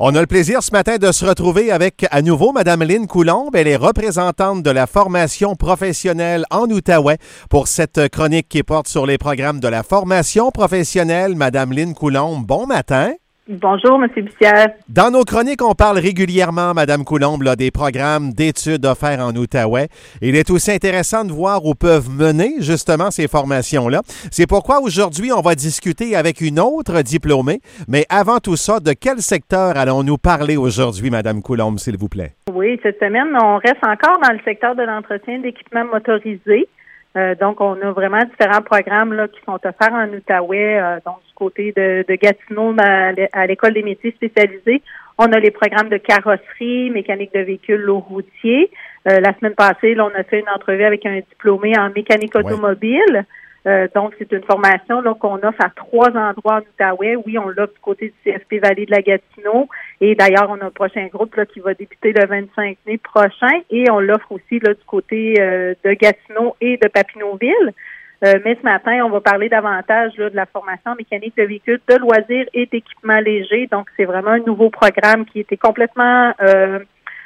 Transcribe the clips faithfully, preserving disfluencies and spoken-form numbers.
On a le plaisir ce matin de se retrouver avec à nouveau Mme Lynne Coulombe. Elle est représentante de la formation professionnelle en Outaouais pour cette chronique qui porte sur les programmes de la formation professionnelle. Mme Lynne Coulombe, bon matin. Bonjour, M. Bussière. Dans nos chroniques, on parle régulièrement, Mme Coulombe, là, des programmes d'études offerts en Outaouais. Il est aussi intéressant de voir où peuvent mener justement ces formations-là. C'est pourquoi aujourd'hui, on va discuter avec une autre diplômée. Mais avant tout ça, de quel secteur allons-nous parler aujourd'hui, Mme Coulombe, s'il vous plaît? Oui, cette semaine, on reste encore dans le secteur de l'entretien d'équipements motorisés. Euh, donc, on a vraiment différents programmes là, qui sont offerts en Outaouais, euh, donc du côté de, de Gatineau à, à l'École des métiers spécialisés. On a les programmes de carrosserie, mécanique de véhicules lourds routiers. Euh, la semaine passée, là, on a fait une entrevue avec un diplômé en mécanique automobile. Euh, donc, c'est une formation là, qu'on offre à trois endroits en Outaouais. Oui, on l'offre du côté du C F P Vallée de la Gatineau. Et d'ailleurs, on a un prochain groupe là, qui va débuter le vingt-cinq mai prochain. Et on l'offre aussi là, du côté euh, de Gatineau et de Papineauville. Euh, mais ce matin, on va parler davantage là, de la formation en mécanique de véhicules de loisirs et d'équipements légers. Donc, c'est vraiment un nouveau programme qui était complètement euh,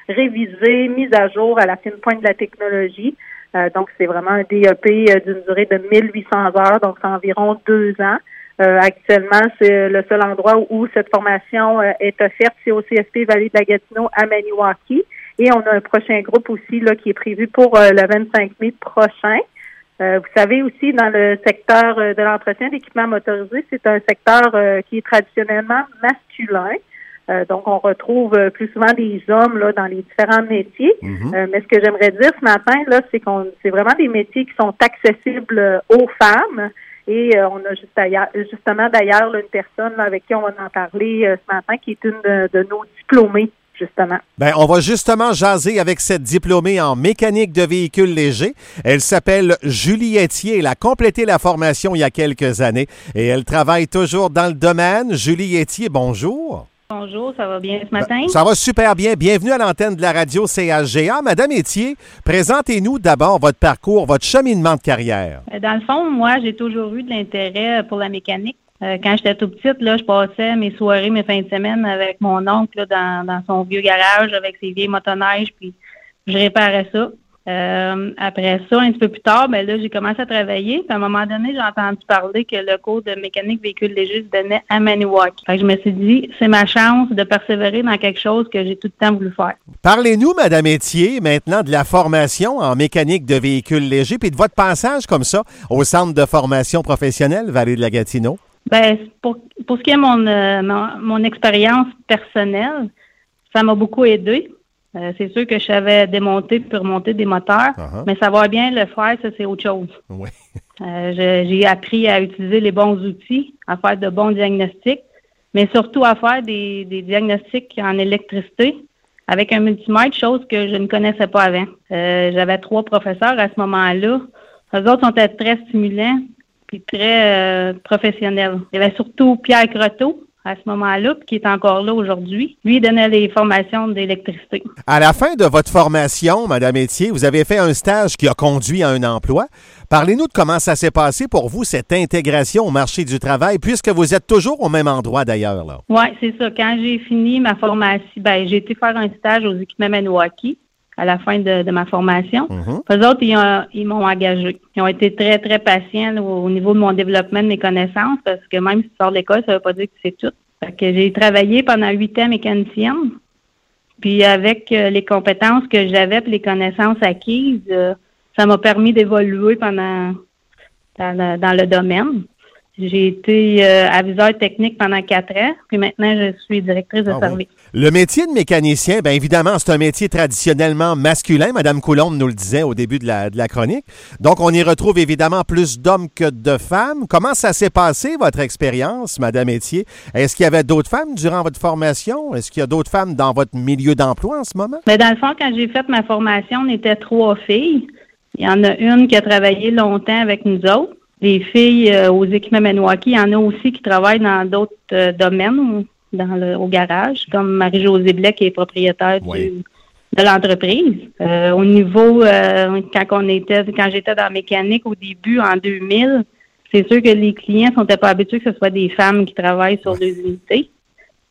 révisé, mis à jour à la fine pointe de la technologie. Euh, donc, c'est vraiment un D E P euh, d'une durée de mille huit cents heures, donc c'est environ deux ans. Euh, actuellement, c'est le seul endroit où, où cette formation euh, est offerte, c'est au C F P Vallée de la Gatineau à Maniwaki. Et on a un prochain groupe aussi là qui est prévu pour euh, le vingt-cinq mai prochain. Euh, vous savez aussi, dans le secteur euh, de l'entretien d'équipements motorisés, c'est un secteur euh, qui est traditionnellement masculin. Euh, donc, on retrouve euh, plus souvent des hommes là dans les différents métiers. Mm-hmm. Euh, mais ce que j'aimerais dire ce matin, là, c'est qu'on c'est vraiment des métiers qui sont accessibles euh, aux femmes. Et euh, on a juste ailleurs, justement d'ailleurs là, une personne là, avec qui on va en parler euh, ce matin, qui est une de, de nos diplômées, justement. Bien, on va justement jaser avec cette diplômée en mécanique de véhicules légers. Elle s'appelle Julie Etier. Elle a complété la formation il y a quelques années et elle travaille toujours dans le domaine. Julie Etier, bonjour. Bonjour, ça va bien ce matin? Ça va super bien. Bienvenue à l'antenne de la radio C H G A. Madame Etier, présentez-nous d'abord votre parcours, votre cheminement de carrière. Dans le fond, moi, j'ai toujours eu de l'intérêt pour la mécanique. Euh, quand j'étais tout petite, là, je passais mes soirées, mes fins de semaine avec mon oncle là, dans, dans son vieux garage avec ses vieilles motoneiges, puis je réparais ça. Euh, après ça, un petit peu plus tard, ben là, j'ai commencé à travailler. Puis à un moment donné, j'ai entendu parler que le cours de mécanique véhicule léger se donnait à Maniwaki. Fait que je me suis dit, c'est ma chance de persévérer dans quelque chose que j'ai tout le temps voulu faire. Parlez-nous, Madame Etier, maintenant de la formation en mécanique de véhicules légers, puis de votre passage comme ça au Centre de formation professionnelle Vallée de la Gatineau. Ben, pour, pour ce qui est mon, euh, mon, mon expérience personnelle, ça m'a beaucoup aidé. Euh, c'est sûr que je savais démonter puis remonter des moteurs, uh-huh. mais savoir bien le faire, ça, c'est autre chose. Oui. euh, je, j'ai appris à utiliser les bons outils, à faire de bons diagnostics, mais surtout à faire des, des diagnostics en électricité avec un multimètre, chose que je ne connaissais pas avant. Euh, j'avais trois professeurs à ce moment-là. Eux autres sont très stimulants puis très euh, professionnels. Il y avait surtout Pierre Croteau, à ce moment-là, puis qui est encore là aujourd'hui. Lui, il donnait les formations d'électricité. À la fin de votre formation, Mme Etier, vous avez fait un stage qui a conduit à un emploi. Parlez-nous de comment ça s'est passé pour vous, cette intégration au marché du travail, puisque vous êtes toujours au même endroit d'ailleurs, là. Oui, c'est ça. Quand j'ai fini ma formation, ben, j'ai été faire un stage aux équipements Maniwaki à la fin de, de ma formation. Mm-hmm. Eux autres, ils, ont, ils m'ont engagé. Ils ont été très, très patients là, au niveau de mon développement de mes connaissances, parce que même si tu sors de l'école, ça ne veut pas dire que c'est tout. Fait que j'ai travaillé pendant huit ans mécanicienne. Puis avec euh, les compétences que j'avais et les connaissances acquises, euh, ça m'a permis d'évoluer pendant dans, dans le domaine. J'ai été euh, aviseur technique pendant quatre ans, puis maintenant, je suis directrice de ah service. Oui. Le métier de mécanicien, bien évidemment, c'est un métier traditionnellement masculin. Mme Coulombe nous le disait au début de la, de la chronique. Donc, on y retrouve évidemment plus d'hommes que de femmes. Comment ça s'est passé, votre expérience, Mme Etier? Est-ce qu'il y avait d'autres femmes durant votre formation? Est-ce qu'il y a d'autres femmes dans votre milieu d'emploi en ce moment? Bien, dans le fond, quand j'ai fait ma formation, on était trois filles. Il y en a une qui a travaillé longtemps avec nous autres. Les filles euh, aux équipements Maniwaki, il y en a aussi qui travaillent dans d'autres euh, domaines, dans le, au garage, comme Marie-Josée Blais, qui est propriétaire oui. du, de l'entreprise. Euh, au niveau, euh, quand on était, quand j'étais dans la mécanique au début, en deux mille, c'est sûr que les clients ne sont pas habitués que ce soit des femmes qui travaillent sur des unités.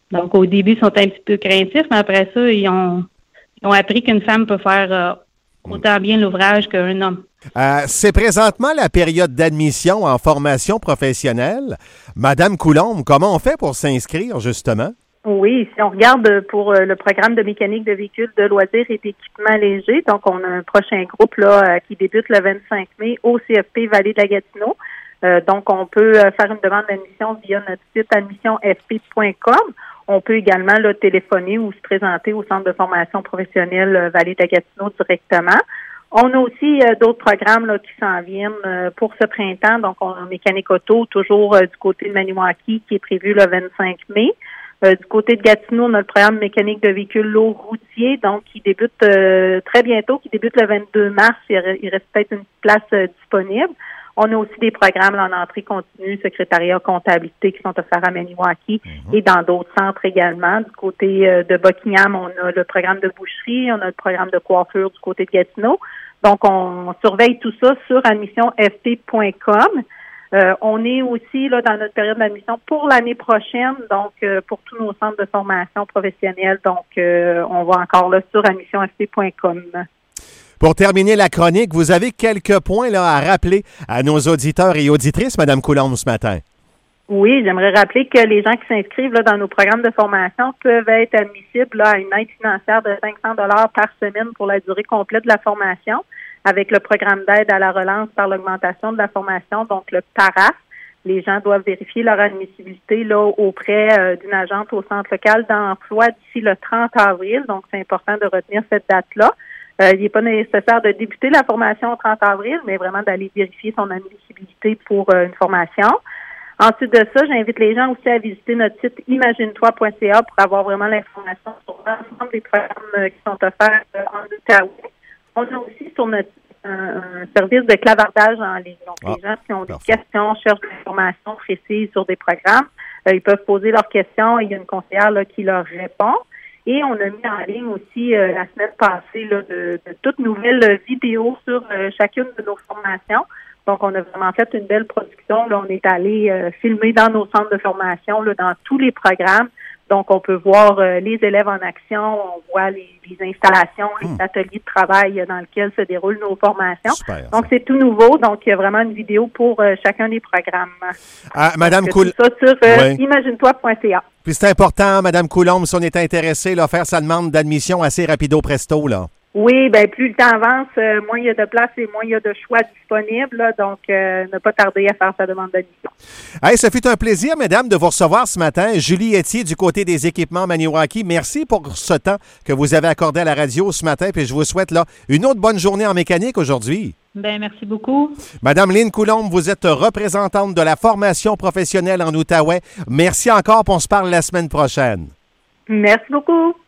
Donc, au début, ils sont un petit peu craintifs, mais après ça, ils ont, ils ont appris qu'une femme peut faire euh, autant bien l'ouvrage qu'un homme. Euh, c'est présentement la période d'admission en formation professionnelle. Madame Coulombe, comment on fait pour s'inscrire, justement? Oui, si on regarde pour le programme de mécanique de véhicules de loisirs et d'équipements légers, donc on a un prochain groupe là qui débute le vingt-cinq mai au C F P Vallée de la Gatineau. Euh, donc, on peut faire une demande d'admission via notre site admission f p point com. On peut également là, téléphoner ou se présenter au centre de formation professionnelle euh, Vallée de la Gatineau directement. On a aussi euh, d'autres programmes là, qui s'en viennent euh, pour ce printemps. Donc, on a mécanique auto, toujours euh, du côté de Maniwaki, qui est prévu le vingt-cinq mai. Euh, du côté de Gatineau, on a le programme mécanique de véhicules lourds routiers, donc qui débute euh, très bientôt, qui débute le vingt-deux mars. Il, re- il reste peut-être une place euh, disponible. On a aussi des programmes là, en entrée continue, secrétariat, comptabilité qui sont offerts à Maniwaki mm-hmm. et dans d'autres centres également. Du côté euh, de Buckingham, on a le programme de boucherie, on a le programme de coiffure du côté de Gatineau. Donc, on, on surveille tout ça sur admission f p point com. Euh, on est aussi là dans notre période d'admission pour l'année prochaine, donc euh, pour tous nos centres de formation professionnelle. Donc, euh, on va encore là sur admission f p point com. Pour terminer la chronique, vous avez quelques points là, à rappeler à nos auditeurs et auditrices, Mme Coulombe, ce matin. Oui, j'aimerais rappeler que les gens qui s'inscrivent là, dans nos programmes de formation peuvent être admissibles là, à une aide financière de cinq cents dollars par semaine pour la durée complète de la formation, avec le programme d'aide à la relance par l'augmentation de la formation, donc le P A R A F. Les gens doivent vérifier leur admissibilité là, auprès euh, d'une agente au centre local d'emploi d'ici le trente avril. Donc, c'est important de retenir cette date-là. Euh, il n'est pas nécessaire de débuter la formation au trente avril, mais vraiment d'aller vérifier son admissibilité pour euh, une formation. Ensuite de ça, j'invite les gens aussi à visiter notre site imagine toi point c a pour avoir vraiment l'information sur l'ensemble des programmes euh, qui sont offerts euh, en Outaouais. On a aussi sur notre un, un service de clavardage en ligne. Donc, ah, les gens qui ont des parfait. questions, cherchent des informations précises sur des programmes, euh, ils peuvent poser leurs questions et il y a une conseillère là, qui leur répond. Et on a mis en ligne aussi euh, la semaine passée là, de, de toutes nouvelles vidéos sur euh, chacune de nos formations. Donc, on a vraiment fait une belle production. Là, on est allé euh, filmer dans nos centres de formation, là, dans tous les programmes. Donc, on peut voir euh, les élèves en action, on voit les, les installations, les hum. ateliers de travail dans lesquels se déroulent nos formations. Super, donc, c'est tout nouveau. Donc, il y a vraiment une vidéo pour euh, chacun des programmes. Ah, Madame Coulombe. Tout ça sur euh, oui. imagine toi point c a. Puis c'est important, Madame Coulombe, si on est intéressé, là, faire sa demande d'admission assez rapido presto, là. Oui, bien, plus le temps avance, euh, moins il y a de place et moins il y a de choix disponibles. Là, donc, euh, ne pas tarder à faire sa demande d'admission. Hey, ça fut un plaisir, mesdames, de vous recevoir ce matin. Julie Etier, du côté des équipements Maniwaki, merci pour ce temps que vous avez accordé à la radio ce matin. Puis je vous souhaite là une autre bonne journée en mécanique aujourd'hui. Bien, merci beaucoup. Madame Lynn Coulombe, vous êtes représentante de la formation professionnelle en Outaouais. Merci encore, puis on se parle la semaine prochaine. Merci beaucoup.